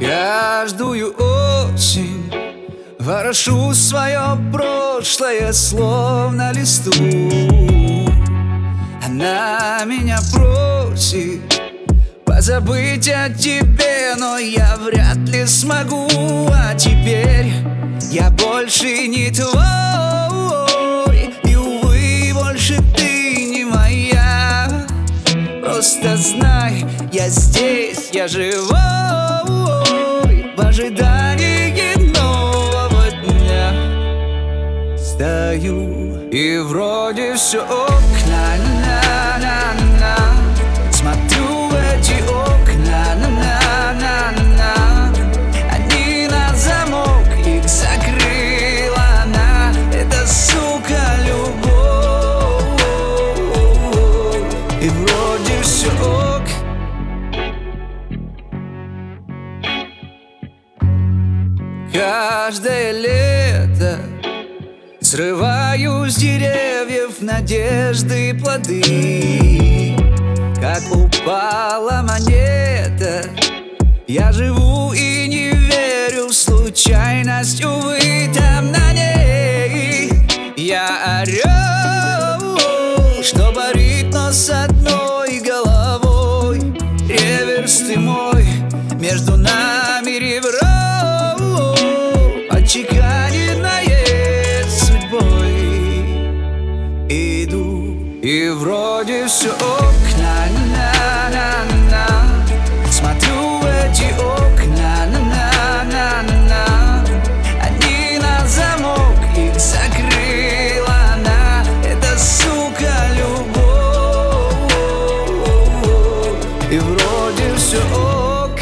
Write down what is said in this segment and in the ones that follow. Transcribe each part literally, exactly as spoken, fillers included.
Каждую осень ворошу свое прошлое, словно листу. Она меня просит позабыть о тебе, но я вряд ли смогу. А теперь я больше не твой, и, увы, больше ты не моя. Просто знай, я здесь, я живой, в ожидании нового дня. Стою, и вроде все ок, на-на-на-на. Смотрю в эти окна, на-на-на-на. Они на замок, их закрыла она, эта сука любовь. И вроде все ок. Каждое лето срываю с деревьев надежды и плоды. Как упала монета, я живу и не верю в случайность. Увы, там на ней я орел, что парит, но с одной головой. Реверс ты мой, между нами ребро, отчеканенное судьбой. Иду, и вроде все ок, на-на-на-на. Смотрю в эти окна, на-на-на-на. Они на замок, их закрыла она, эта сука любовь. И вроде все ок.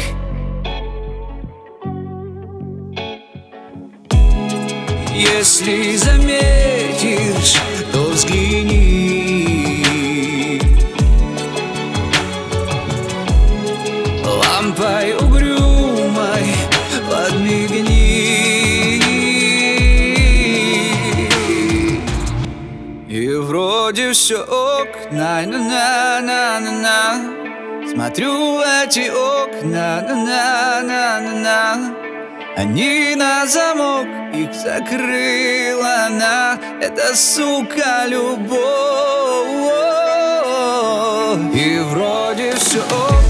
Если заметишь, то взгляни, лампой угрюмой подмигни. И вроде все ок, на-на-на-на-на. Смотрю в эти окна, на-на-на-на. Они на замок, их закрыла она, эта сука любовь. И вроде все ок.